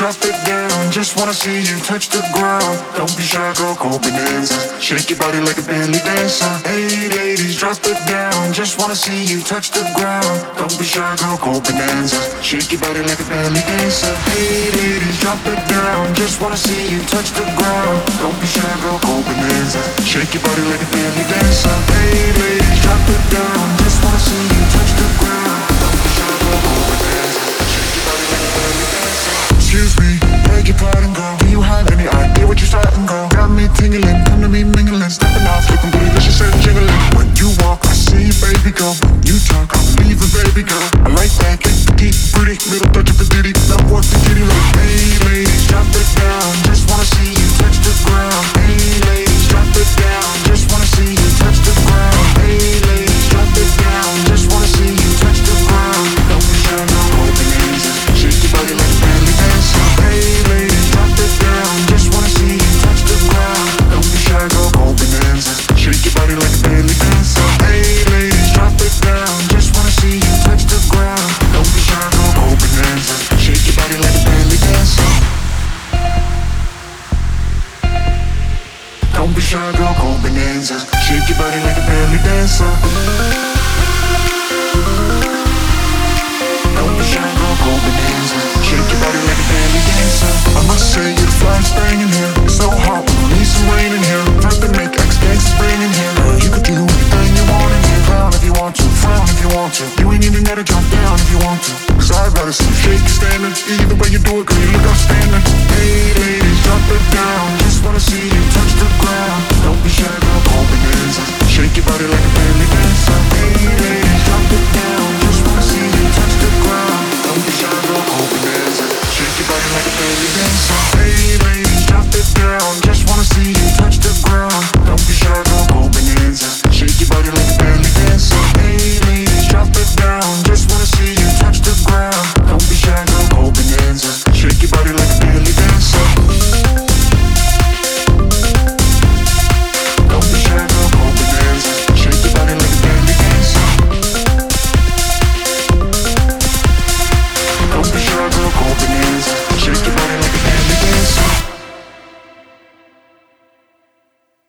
drop it down. Just wanna see you touch the ground. Don't be shy, girl, go bonanza. Shake your body like a belly dancer. Hey ladies, drop it down. Just wanna see you touch the ground. Don't be shy, girl, go bonanza. Shake your body like a belly dancer. Hey ladies, drop it down. Just wanna see you touch the ground. Don't be shy, girl, go bonanza. Shake your body like a belly dancer. Hey ladies, drop it down. Just wanna see you touch the ground. Don't be shy, girl, go bonanza. Shake your body like a belly dancer. Excuse me, beg your pardon, girl. Do you have any idea what you're starting, girl? Got me tingling, come to me mingling, stepping off, looking bootylicious and jingling. When you walk, I see you, baby girl. When you talk, I believe it, baby girl. I like that, deep, pretty, little touch of a ditty. Love what the kitty like. Hey ladies, drop it down. Just wanna see you touch the ground. Hey ladies, drop it down. Just wanna see you touch the ground. Hey ladies, drop it down. Just wanna see you touch the ground. Don't be shy, no bonanza. Shake your body like a belly dancer. Hey ladies, drop it down. Just wanna see you touch the ground. Don't be shy, go bonanza. Shake your body like a belly dancer. Hey ladies, drop it down. Just wanna see you touch the ground. Don't be shy, go bonanza. Shake your body like a belly dancer. Don't be shy, girl, go bonanza. Shake your body like a belly dancer. Don't be shy, girl, go bonanza. Shake your body like a belly dancer. I must say you're the flyest thing in here. It's so hot, we need some rain in here. First to make X gangsta spring in here. Girl, you could do anything you want in here. Frown if you want to, frown if you want to. You ain't even gotta jump down if you want to. Cause I'd rather see you shake your standards. Either way you do it, girl, you look outstanding. Hey ladies, drop it down. Just wanna see